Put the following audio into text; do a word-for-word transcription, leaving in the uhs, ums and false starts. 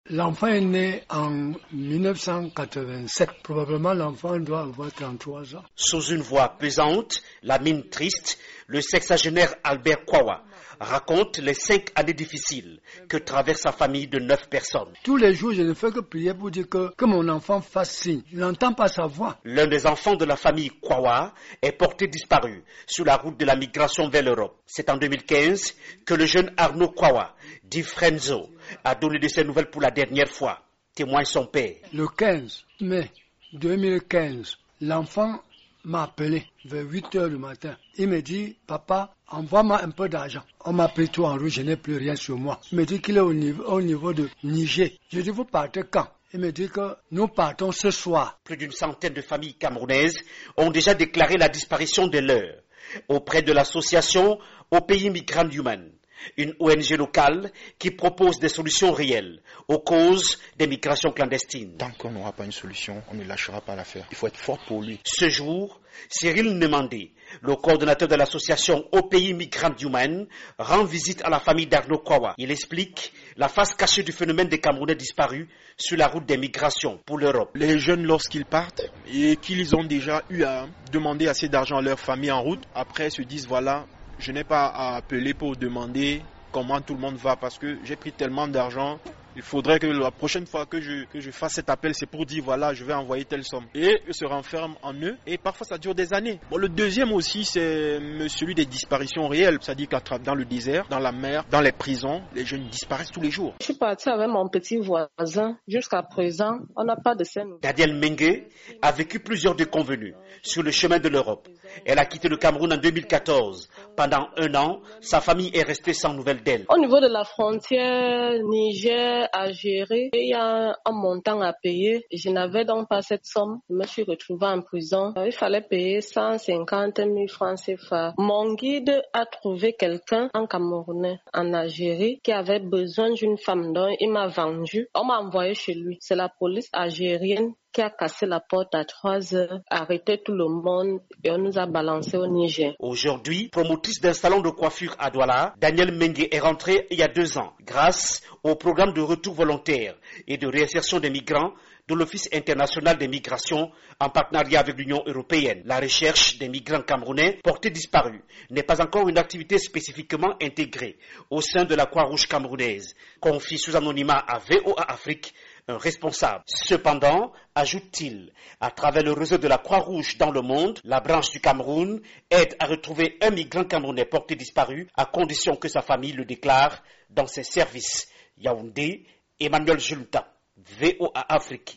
L'enfant est né en mille neuf cent quatre-vingt-sept. Probablement l'enfant doit avoir trente-trois ans. Sous une voix pesante, la mine triste, le sexagénaire Albert Kwawa raconte les cinq années difficiles que traverse sa famille de neuf personnes. Tous les jours, je ne fais que prier pour dire que, que mon enfant fasse signe. Je n'entends pas sa voix. L'un des enfants de la famille Kwawa est porté disparu sur la route de la migration vers l'Europe. C'est en deux mille quinze que le jeune Arnaud Kwawa, dit Frenzo, a donné de ses nouvelles pour la dernière fois. Témoigne son père. Le quinze mai deux mille quinze, l'enfant m'a appelé vers huit heures du matin. Il me dit, papa, envoie-moi un peu d'argent. On m'a pris tout en rouge, je n'ai plus rien sur moi. Il me dit qu'il est au niveau, au niveau de Niger. Je dis, vous partez quand? Il me dit que nous partons ce soir. Plus d'une centaine de familles camerounaises ont déjà déclaré la disparition de leurs auprès de l'association Au Pays Migrant Human, une O N G locale qui propose des solutions réelles aux causes des migrations clandestines. Tant qu'on n'aura pas une solution, on ne lâchera pas l'affaire. Il faut être fort pour lui. Ce jour, Cyril Nemandé, le coordonnateur de l'association Au Pays Migrant Human, rend visite à la famille d'Arnaud Kwawa. Il explique la face cachée du phénomène des Camerounais disparus sur la route des migrations pour l'Europe. Les jeunes, lorsqu'ils partent et qu'ils ont déjà eu à demander assez d'argent à leur famille en route, après se disent voilà, je n'ai pas à appeler pour demander comment tout le monde va parce que j'ai pris tellement d'argent. Il faudrait que la prochaine fois que je, que je fasse cet appel, c'est pour dire voilà, je vais envoyer telle somme. Et ils se renferment en eux et parfois ça dure des années. Bon, le deuxième aussi, c'est celui des disparitions réelles. C'est-à-dire qu'à dans le désert, dans la mer, dans les prisons, les jeunes disparaissent tous les jours. Je suis partie avec mon petit voisin. Jusqu'à présent, on n'a pas de scène. Daniel Mengue a vécu plusieurs déconvenues sur le chemin de l'Europe. Elle a quitté le Cameroun en deux mille quatorze. Pendant un an, sa famille est restée sans nouvelles d'elle. Au niveau de la frontière Niger, à gérer, il y a un montant à payer. Je n'avais donc pas cette somme. Je me suis retrouvée en prison. Il fallait payer cent cinquante mille francs C F A. Mon guide a trouvé quelqu'un en Camerounais, en Algérie, qui avait besoin d'une femme. Donc, il m'a vendu. On m'a envoyé chez lui. C'est la police algérienne qui a cassé la porte à trois heures, arrêté tout le monde et on nous a balancé au Niger. Aujourd'hui, promotrice d'un salon de coiffure à Douala, Daniel Mengue est rentrée il y a deux ans grâce au programme de retour volontaire et de réinsertion des migrants de l'Office international des migrations en partenariat avec l'Union européenne. La recherche des migrants camerounais portés disparus n'est pas encore une activité spécifiquement intégrée au sein de la Croix-Rouge camerounaise, confie sous anonymat à V O A Afrique un responsable. Cependant, ajoute-t-il, à travers le réseau de la Croix-Rouge dans le monde, la branche du Cameroun aide à retrouver un migrant camerounais porté disparu à condition que sa famille le déclare dans ses services. Yaoundé, Emmanuel Julta, V O A Afrique.